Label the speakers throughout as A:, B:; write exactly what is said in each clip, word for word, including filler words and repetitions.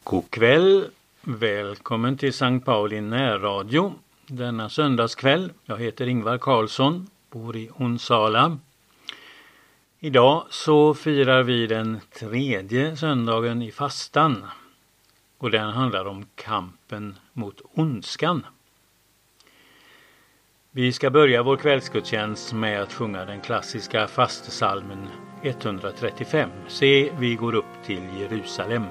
A: God kväll, välkommen till Sankt Pauli närradio denna söndagskväll. Jag heter Ingvar Karlsson, bor i Onsala. Idag så firar vi den tredje söndagen i fastan och den handlar om kampen mot ondskan. Vi ska börja vår kvällsgudstjänst med att sjunga den klassiska fastesalmen etthundratrettiofem. Se, vi går upp till Jerusalem.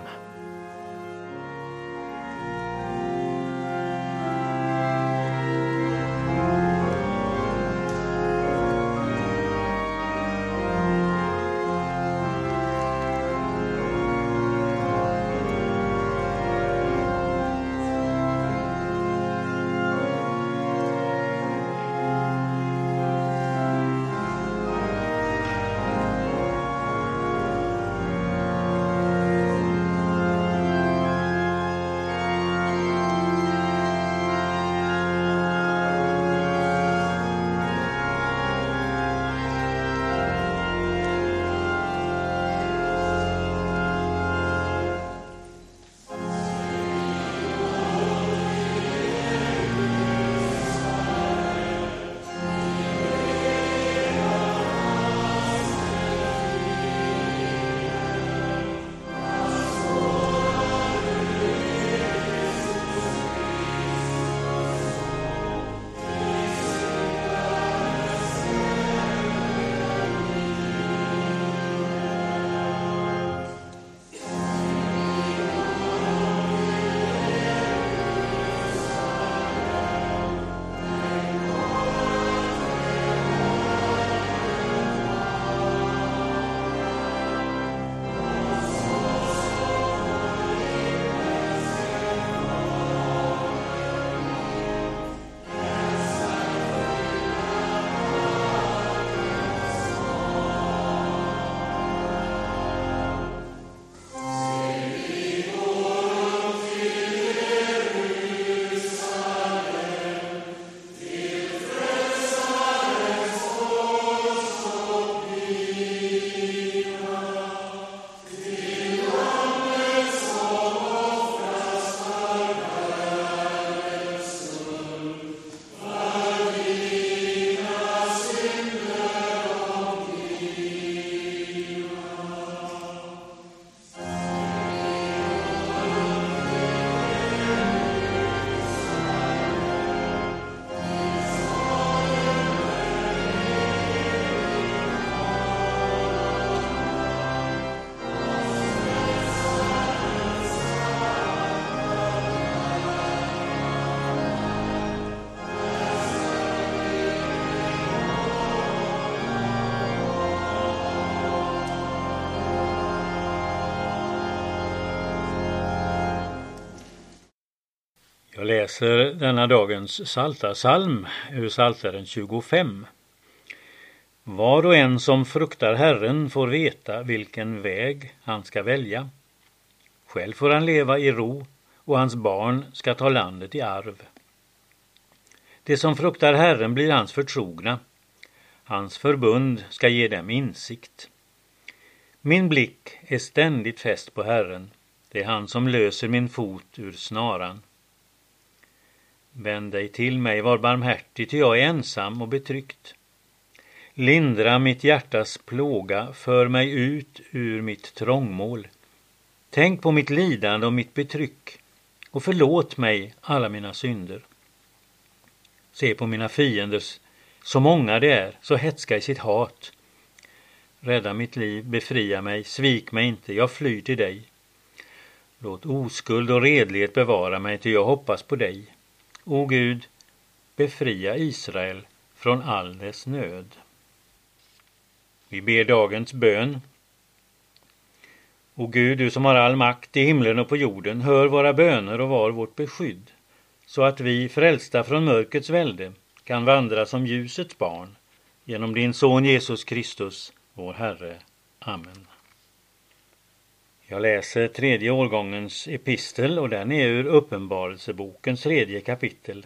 A: Jag läser denna dagens psaltarpsalm ur Psaltaren tjugofem. Var och en som fruktar Herren får veta vilken väg han ska välja. Själv får han leva i ro och hans barn ska ta landet i arv. Det som fruktar Herren blir hans förtrogna. Hans förbund ska ge dem insikt. Min blick är ständigt fäst på Herren. Det är han som löser min fot ur snaran. Vänd dig till mig, var barmhärtig, ty jag är ensam och betryckt. Lindra mitt hjärtas plåga, för mig ut ur mitt trångmål. Tänk på mitt lidande och mitt betryck, och förlåt mig alla mina synder. Se på mina fiender, så många det är, så hätska i sitt hat. Rädda mitt liv, befria mig, svik mig inte, jag flyr till dig. Låt oskuld och redlighet bevara mig, ty jag hoppas på dig. O Gud, befria Israel från all dess nöd. Vi ber dagens bön. O Gud, du som har all makt i himlen och på jorden, hör våra böner och var vårt beskydd, så att vi, frälsta från mörkrets välde, kan vandra som ljusets barn, genom din son Jesus Kristus, vår Herre. Amen. Jag läser tredje årgångens epistel och den är ur Uppenbarelsebokens tredje kapitel.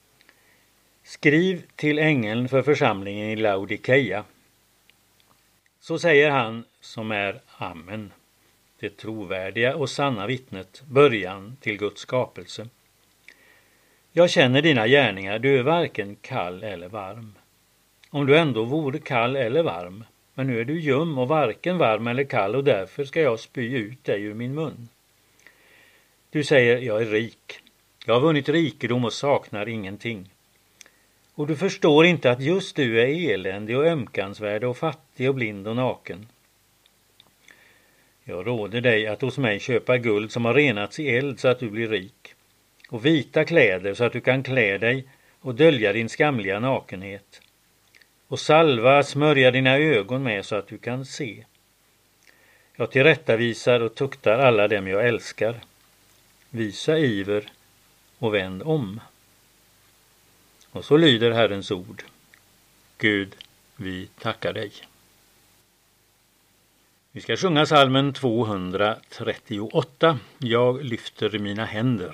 A: Skriv till ängeln för församlingen i Laodikeia. Så säger han som är Amen, det trovärdiga och sanna vittnet, början till Guds skapelse. Jag känner dina gärningar, du är varken kall eller varm. Om du ändå vore kall eller varm, men nu är du ljum och varken varm eller kall, och därför ska jag spy ut dig ur min mun. Du säger, jag är rik. Jag har vunnit rikedom och saknar ingenting. Och du förstår inte att just du är eländig och ömkansvärd och fattig och blind och naken. Jag råder dig att hos mig köpa guld som har renats i eld så att du blir rik, och vita kläder så att du kan klä dig och dölja din skamliga nakenhet, och salva smörja dina ögon med så att du kan se. Jag tillrättavisar och tuktar alla dem jag älskar. Visa iver och vänd om. Och så lyder Herrens ord. Gud, vi tackar dig. Vi ska sjunga psalmen tvåhundratrettioåtta. Jag lyfter mina händer.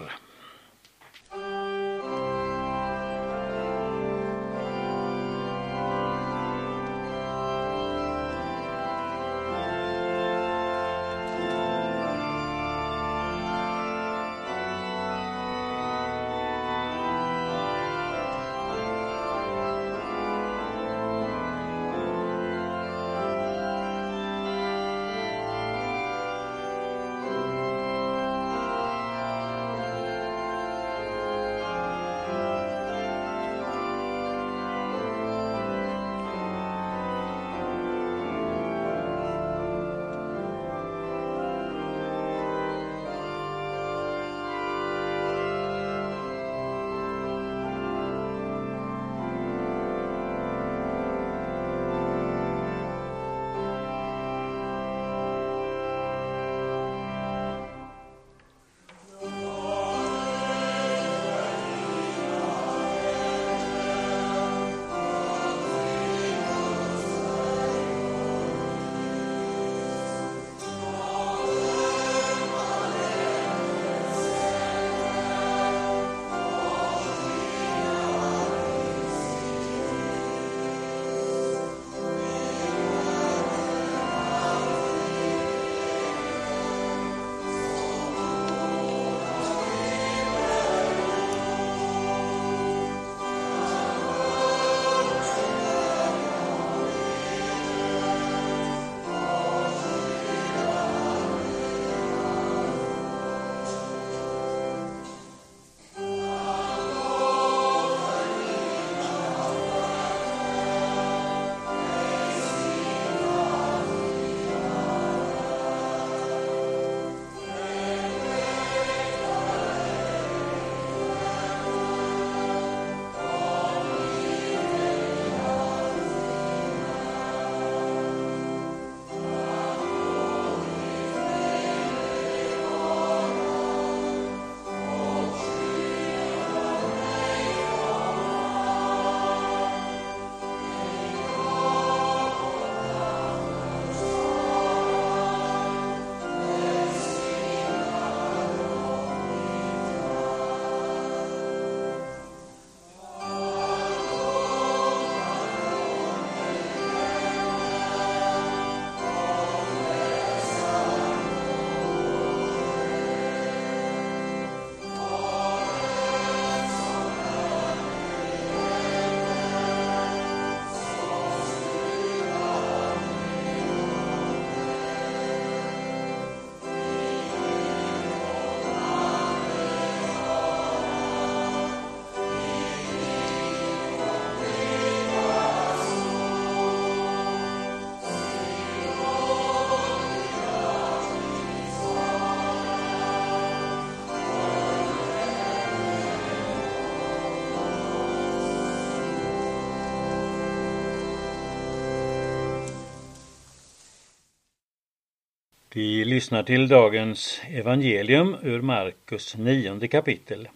A: Vi lyssnar till dagens evangelium ur Markus nionde kapitel.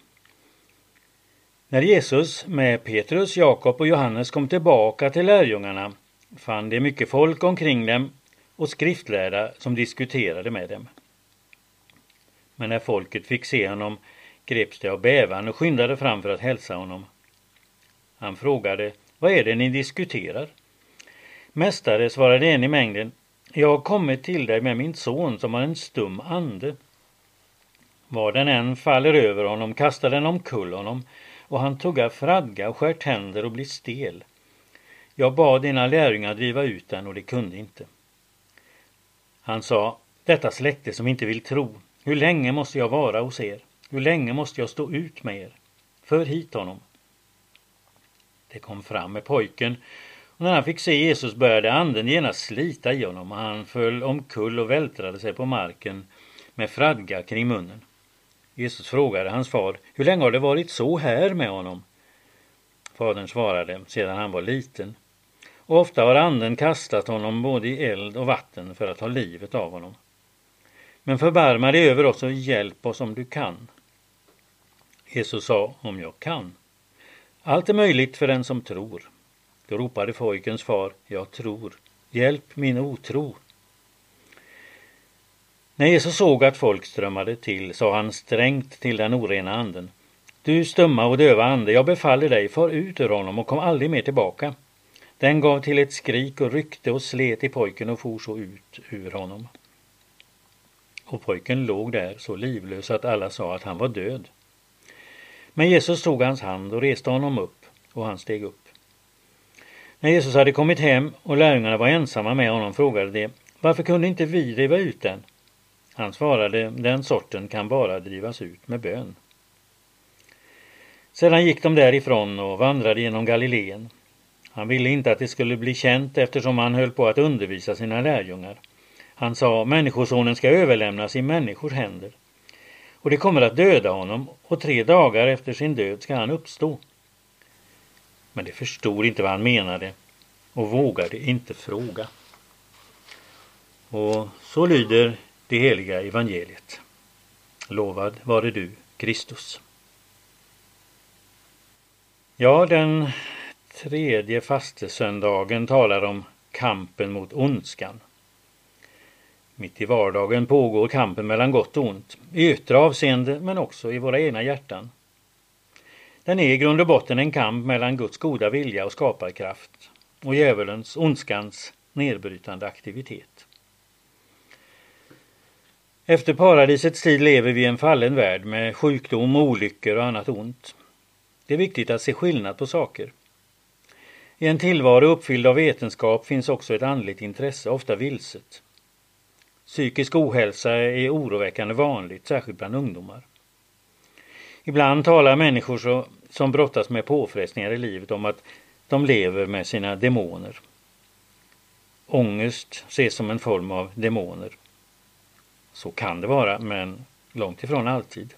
A: När Jesus med Petrus, Jakob och Johannes kom tillbaka till lärjungarna fann det mycket folk omkring dem och skriftlärda som diskuterade med dem. Men när folket fick se honom greps det av bävan och skyndade fram för att hälsa honom. Han frågade, vad är det ni diskuterar? Mästare, svarade en i mängden, jag har kommit till dig med min son som har en stum ande. Var den än faller över honom kastar den omkull honom, och han tuggar fradga och skär tänder och blir stel. Jag bad dina lärjungar driva ut den, och de kunde inte. Han sa, detta släkte som inte vill tro, hur länge måste jag vara hos er? Hur länge måste jag stå ut med er? För hit honom. Det kom fram med pojken, och när han fick se Jesus började anden genast slita i honom, och han föll omkull och vältrade sig på marken med fradga kring munnen. Jesus frågade hans far, hur länge har det varit så här med honom? Fadern svarade, sedan han var liten. Och ofta har anden kastat honom både i eld och vatten för att ta livet av honom. Men förbarma dig över oss och hjälp oss om du kan. Jesus sa, om jag kan. Allt är möjligt för den som tror. Då ropade pojkens far, jag tror. Hjälp min otro. När Jesus såg att folk strömmade till sa han strängt till den orena anden. Du stumma och döva ande, jag befaller dig, far ut ur honom och kom aldrig mer tillbaka. Den gav till ett skrik och ryckte och slet i pojken och for så ut ur honom. Och pojken låg där så livlös att alla sa att han var död. Men Jesus tog hans hand och reste honom upp, och han steg upp. När Jesus hade kommit hem och lärjungarna var ensamma med honom frågade de, varför kunde inte vi driva ut den? Han svarade, den sorten kan bara drivas ut med bön. Sedan gick de därifrån och vandrade genom Galileen. Han ville inte att det skulle bli känt eftersom han höll på att undervisa sina lärjungar. Han sa, människosonen ska överlämnas i människors händer. Och det kommer att döda honom, och tre dagar efter sin död ska han uppstå. Men de förstod inte vad han menade och vågade inte fråga. Och så lyder det heliga evangeliet. Lovad vare du, Kristus. Ja, den tredje fastesöndagen talar om kampen mot ondskan. Mitt i vardagen pågår kampen mellan gott och ont, i yttre avseende men också i våra egna hjärtan. Den är i grund och botten en kamp mellan Guds goda vilja och skaparkraft och djävulens, ondskans, nedbrytande aktivitet. Efter paradisets tid lever vi i en fallen värld med sjukdom, olyckor och annat ont. Det är viktigt att se skillnad på saker. I en tillvaro uppfylld av vetenskap finns också ett andligt intresse, ofta vilset. Psykisk ohälsa är oroväckande vanligt, särskilt bland ungdomar. Ibland talar människor så, som brottas med påfrestningar i livet om att de lever med sina demoner. Ångest ses som en form av demoner. Så kan det vara, men långt ifrån alltid.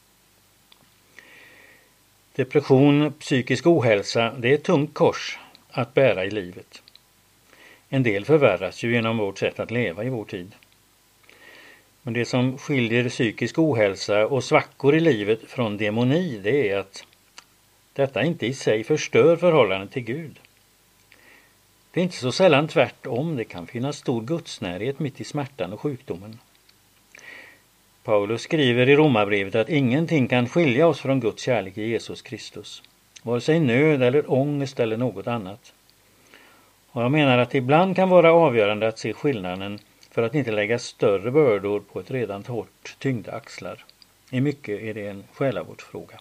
A: Depression, psykisk ohälsa, det är ett tungt kors att bära i livet. En del förvärras ju genom vårt sätt att leva i vår tid. Men det som skiljer psykisk ohälsa och svackor i livet från demoni, det är att detta inte i sig förstör förhållandet till Gud. Det är inte så sällan tvärtom, det kan finnas stor gudsnärhet mitt i smärtan och sjukdomen. Paulus skriver i Romarbrevet att ingenting kan skilja oss från Guds kärlek i Jesus Kristus. Vare sig nöd eller ångest eller något annat. Och jag menar att det ibland kan vara avgörande att se skillnaden för att inte lägga större bördor på ett redan hårt tyngda axlar. I mycket är det en själavårdsfråga.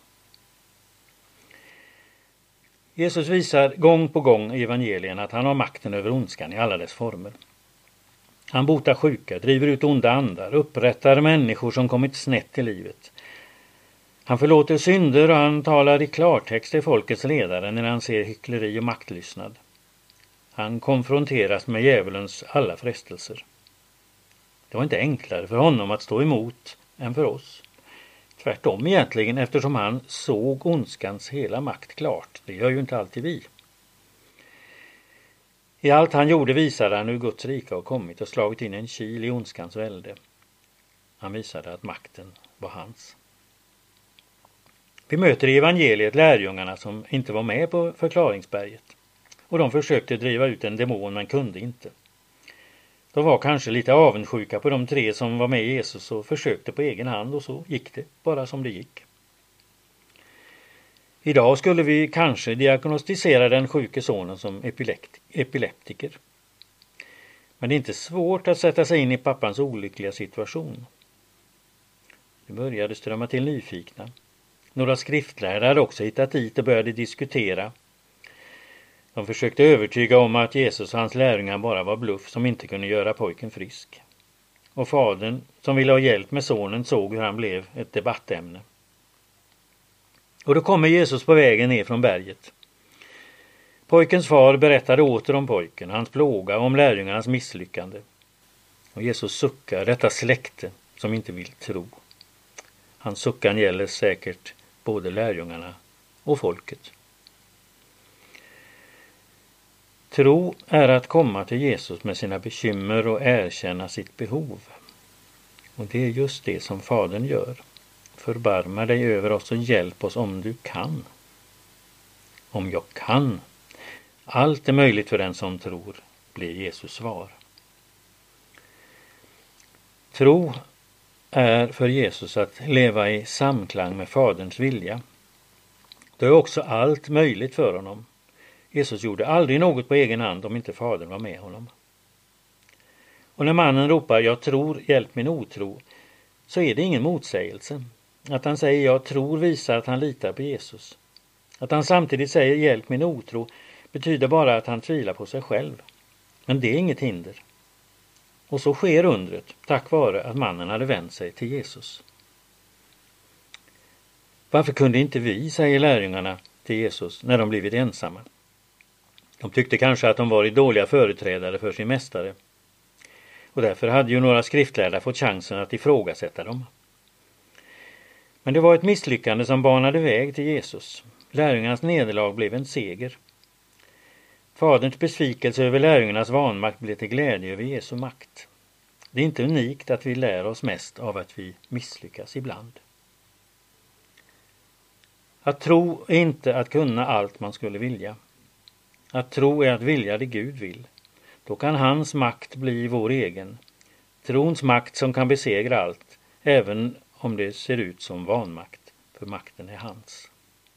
A: Jesus visar gång på gång i evangelien att han har makten över ondskan i alla dess former. Han botar sjuka, driver ut onda andar, upprättar människor som kommit snett i livet. Han förlåter synder och han talar i klartext till folkets ledare när han ser hyckleri och maktlystnad. Han konfronteras med djävulens alla frestelser. Det var inte enklare för honom att stå emot än för oss. Tvärtom egentligen, eftersom han såg ondskans hela makt klart. Det gör ju inte alltid vi. I allt han gjorde visade han hur Guds rike har kommit och slagit in en kil i ondskans välde. Han visade att makten var hans. Vi möter i evangeliet lärjungarna som inte var med på förklaringsberget. Och de försökte driva ut en demon men kunde inte. De var kanske lite avundsjuka på de tre som var med Jesus och försökte på egen hand, och så gick det bara som det gick. Idag skulle vi kanske diagnostisera den sjuke sonen som epileptiker. Men det är inte svårt att sätta sig in i pappans olyckliga situation. Det började strömma till nyfikna. Några skriftlärare hade också hittat hit och började diskutera. De försökte övertyga om att Jesus och hans lärjungar bara var bluff som inte kunde göra pojken frisk. Och fadern, som ville ha hjälp med sonen, såg hur han blev ett debattämne. Och då kommer Jesus på vägen ner från berget. Pojkens far berättade åter om pojken, hans plåga och om lärjungarnas misslyckande. Och Jesus suckar, detta släkte som inte vill tro. Hans suckan gäller säkert både lärjungarna och folket. Tro är att komma till Jesus med sina bekymmer och erkänna sitt behov. Och det är just det som Fadern gör. Förbarma dig över oss och hjälp oss om du kan. Om jag kan. Allt är möjligt för den som tror, blir Jesus svar. Tro är för Jesus att leva i samklang med Faderns vilja. Det är också allt möjligt för honom. Jesus gjorde aldrig något på egen hand om inte Fadern var med honom. Och när mannen ropar jag tror, hjälp min otro, så är det ingen motsägelse. Att han säger jag tror visar att han litar på Jesus. Att han samtidigt säger hjälp min otro betyder bara att han tvivlar på sig själv. Men det är inget hinder. Och så sker undret tack vare att mannen hade vänt sig till Jesus. Varför kunde inte vi, säger lärjungarna till Jesus när de blivit ensamma? De tyckte kanske att de varit dåliga företrädare för sin mästare. Och därför hade ju några skriftlärda fått chansen att ifrågasätta dem. Men det var ett misslyckande som banade väg till Jesus. Lärjungarnas nederlag blev en seger. Faderns besvikelse över lärjungarnas vanmakt blev till glädje över Jesu makt. Det är inte unikt att vi lär oss mest av att vi misslyckas ibland. Att tro är inte att kunna allt man skulle vilja. Att tro är att vilja det Gud vill. Då kan hans makt bli vår egen. Trons makt som kan besegra allt, även om det ser ut som vanmakt, för makten är hans.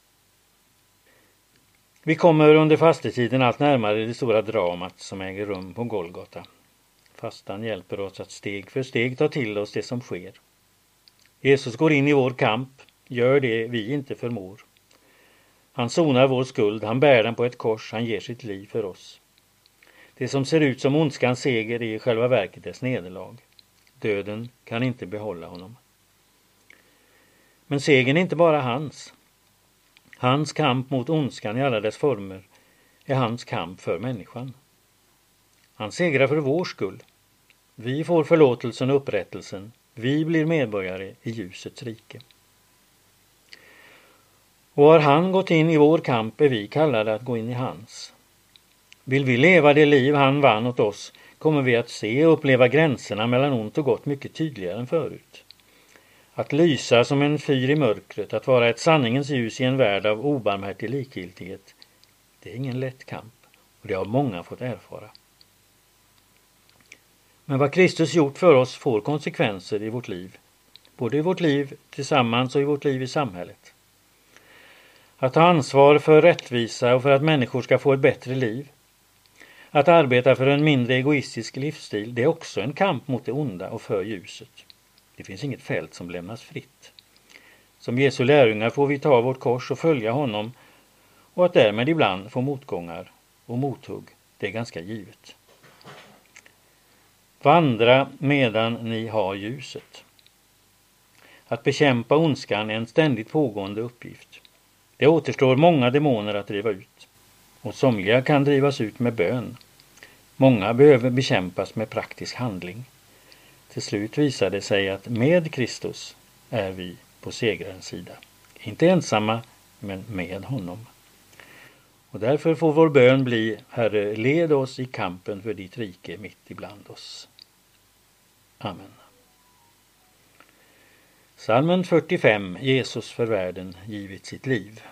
A: Vi kommer under fastetiden allt närmare det stora dramat som äger rum på Golgata. Fastan hjälper oss att steg för steg ta till oss det som sker. Jesus går in i vår kamp, gör det vi inte förmår. Han sonar vår skuld, han bär den på ett kors, han ger sitt liv för oss. Det som ser ut som ondskans seger är i själva verket dess nederlag. Döden kan inte behålla honom. Men segern är inte bara hans. Hans kamp mot ondskan i alla dess former är hans kamp för människan. Han segrar för vår skull. Vi får förlåtelsen och upprättelsen. Vi blir medborgare i ljusets rike. Och har han gått in i vår kamp är vi kallade att gå in i hans. Vill vi leva det liv han vann åt oss kommer vi att se och uppleva gränserna mellan ont och gott mycket tydligare än förut. Att lysa som en fyr i mörkret, att vara ett sanningens ljus i en värld av obarmhärtig likgiltighet, det är ingen lätt kamp och det har många fått erfara. Men vad Kristus gjort för oss får konsekvenser i vårt liv, både i vårt liv tillsammans och i vårt liv i samhället. Att ta ansvar för rättvisa och för att människor ska få ett bättre liv. Att arbeta för en mindre egoistisk livsstil, det är också en kamp mot det onda och för ljuset. Det finns inget fält som lämnas fritt. Som Jesu lärjungar får vi ta vårt kors och följa honom och att därmed ibland få motgångar och mothugg, det är ganska givet. Vandra medan ni har ljuset. Att bekämpa ondskan är en ständigt pågående uppgift. Det återstår många demoner att driva ut. Och somliga kan drivas ut med bön. Många behöver bekämpas med praktisk handling. Till slut visar det sig att med Kristus är vi på segrarens sida. Inte ensamma, men med honom. Och därför får vår bön bli: Herre, led oss i kampen för ditt rike mitt ibland oss. Amen. Psalmen fyrtiofem. Jesus för världen givit sitt liv.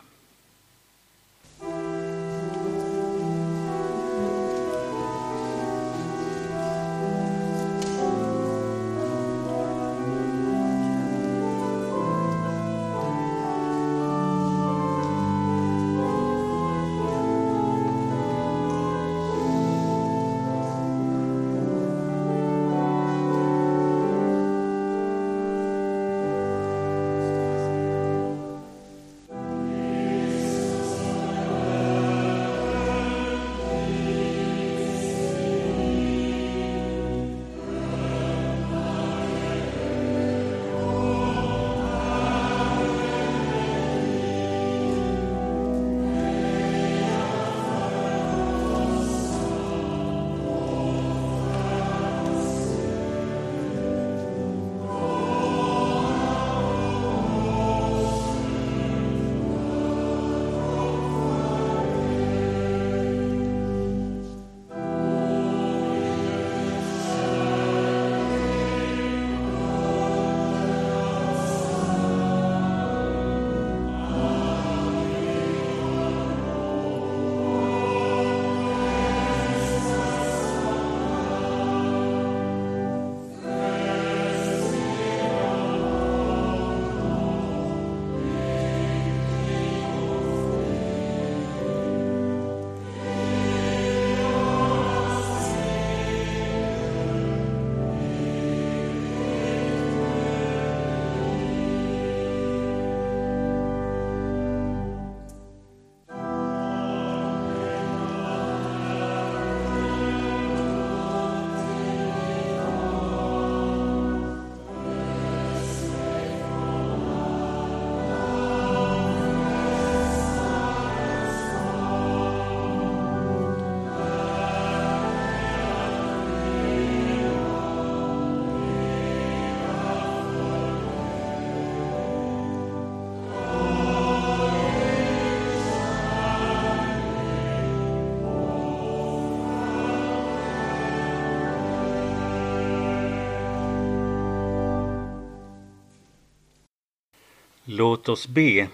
A: Låt oss be.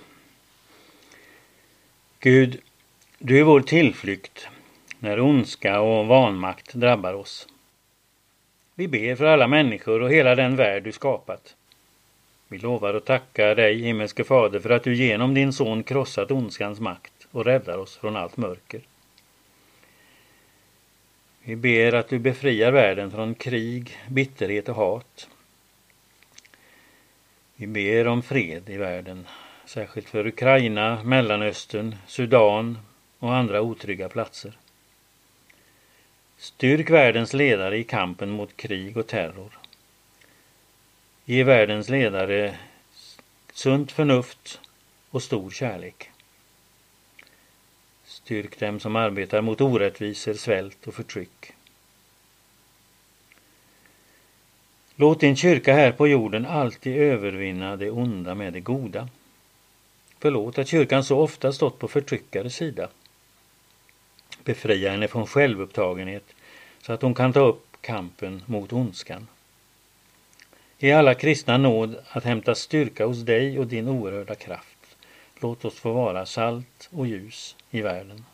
A: Gud, du är vår tillflykt när ondska och vanmakt drabbar oss. Vi ber för alla människor och hela den värld du skapat. Vi lovar och tackar dig, himmelske Fader, för att du genom din son krossat ondskans makt och räddar oss från allt mörker. Vi ber att du befriar världen från krig, bitterhet och hat. Vi ber om fred i världen, särskilt för Ukraina, Mellanöstern, Sudan och andra otrygga platser. Styrk världens ledare i kampen mot krig och terror. Ge världens ledare sunt förnuft och stor kärlek. Styrk dem som arbetar mot orättvisor, svält och förtryck. Låt din kyrka här på jorden alltid övervinna det onda med det goda. Förlåt att kyrkan så ofta stått på förtryckares sida. Befria henne från självupptagenhet så att hon kan ta upp kampen mot ondskan. Ge alla kristna nåd att hämta styrka hos dig och din oerhörda kraft. Låt oss få vara salt och ljus i världen.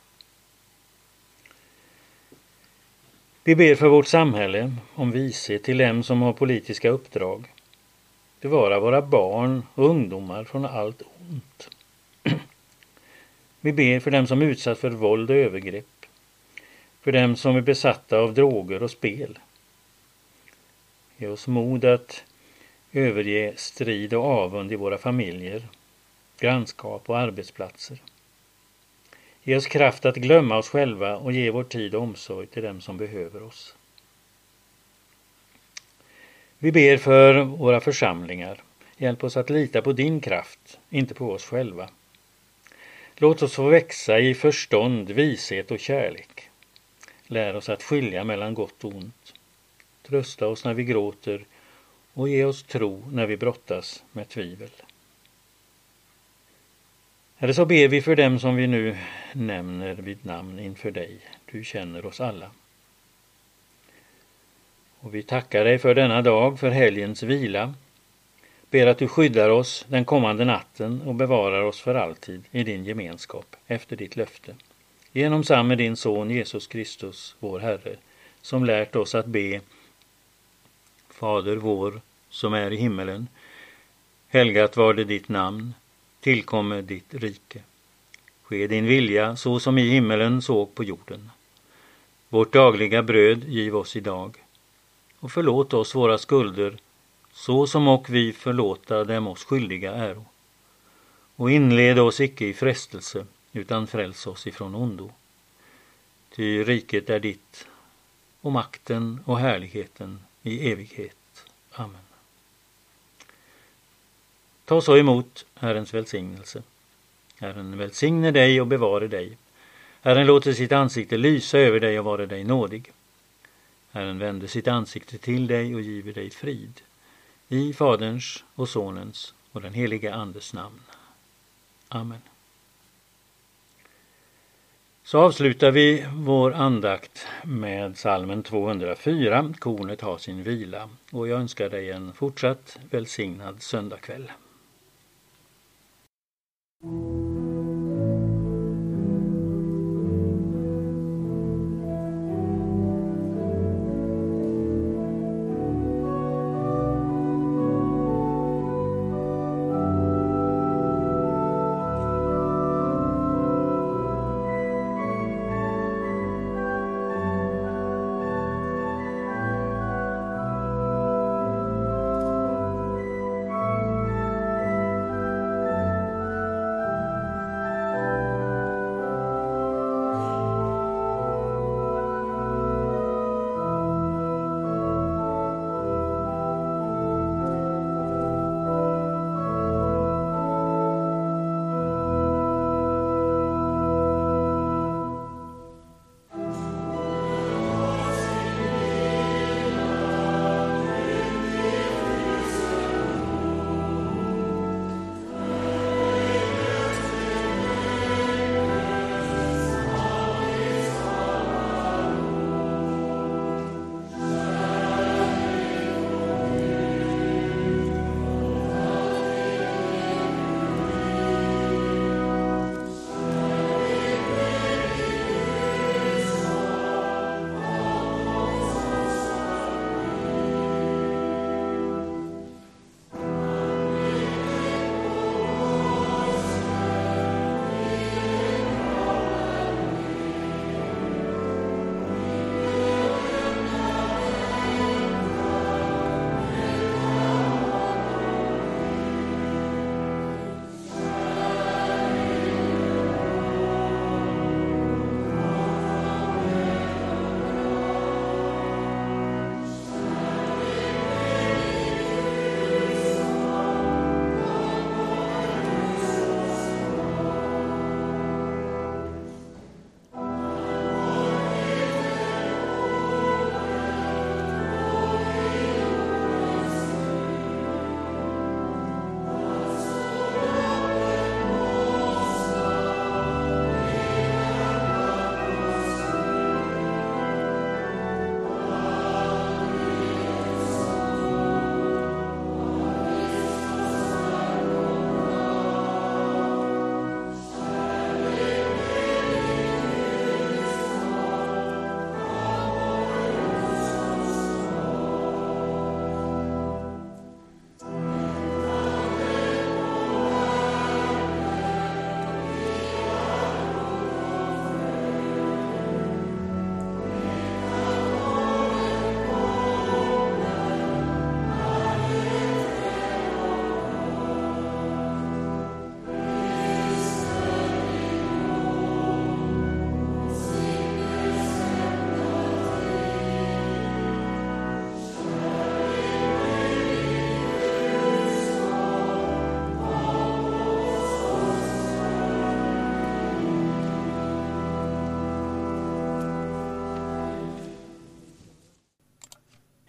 A: Vi ber för vårt samhälle om vishet till dem som har politiska uppdrag. Bevara våra barn och ungdomar från allt ont. Vi ber för dem som utsatts för våld och övergrepp. För dem som är besatta av droger och spel. Ge oss mod att överge strid och avund i våra familjer, grannskap och arbetsplatser. Ge oss kraft att glömma oss själva och ge vår tid och omsorg till dem som behöver oss. Vi ber för våra församlingar. Hjälp oss att lita på din kraft, inte på oss själva. Låt oss få växa i förstånd, vishet och kärlek. Lär oss att skilja mellan gott och ont. Trösta oss när vi gråter och ge oss tro när vi brottas med tvivel. Herre, så ber vi för dem som vi nu nämner vid namn inför dig. Du känner oss alla. Och vi tackar dig för denna dag, för helgens vila. Ber att du skyddar oss den kommande natten och bevarar oss för alltid i din gemenskap efter ditt löfte. Genom samme din son Jesus Kristus, vår Herre, som lärt oss att be: Fader vår som är i himmelen, helgat var det ditt namn, tillkommer ditt rike. Ske din vilja så som i himmelen så på jorden. Vårt dagliga bröd giv oss idag, och förlåt oss våra skulder, så som och vi förlåta dem oss skyldiga äro. Och inled oss icke i frestelse, utan fräls oss ifrån ondo. Ty riket är ditt, och makten och härligheten i evighet. Amen. Ta så emot Herrens välsignelse. Herren välsigne dig och bevare dig. Herren låter sitt ansikte lysa över dig och vara dig nådig. Herren vänder sitt ansikte till dig och giver dig frid. I Faderns och Sonens och den heliga Andes namn. Amen. Så avslutar vi vår andakt med psalmen tvåhundrafyra. Kornet har sin vila. Och jag önskar dig en fortsatt välsignad söndagkväll.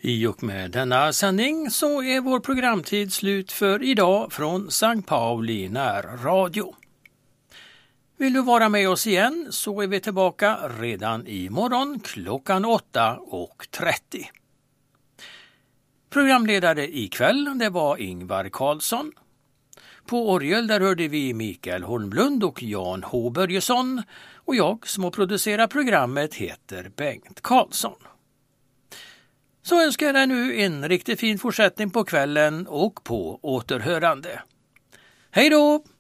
B: I och med denna sändning så är vår programtid slut för idag från Sankt Pauli närradio. Vill du vara med oss igen så är vi tillbaka redan imorgon klockan åtta och trettio. Programledare ikväll det var Ingvar Karlsson. På orgel där hörde vi Mikael Holmlund och Jan H. Börjesson och jag som har producerat programmet heter Bengt Karlsson. Så önskar jag dig nu en riktigt fin fortsättning på kvällen och på återhörande. Hej då!